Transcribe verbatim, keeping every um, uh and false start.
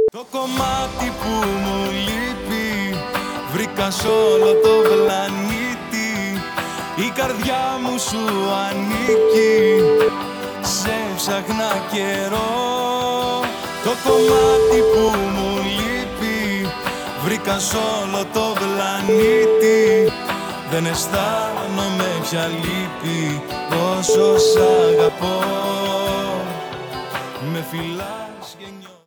Το κομμάτι που μου λείπει βρήκα σ' όλο το πλανήτη. Η καρδιά μου σου ανήκει, σε ψάχνα καιρό. Το κομμάτι που μου λείπει βρήκα σ' όλο το πλανήτη. Δεν αισθάνομαι πια λύπη όσο σ' αγαπώ. Με φυλάς και νιώθω